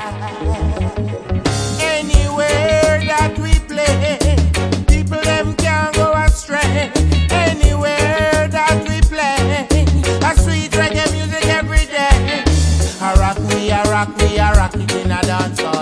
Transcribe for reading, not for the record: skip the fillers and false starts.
Anywhere that we play, people them can't go astray. Anywhere that we play, a sweet reggae music every day. A rock, we a rock, we a rock it in a dance hall.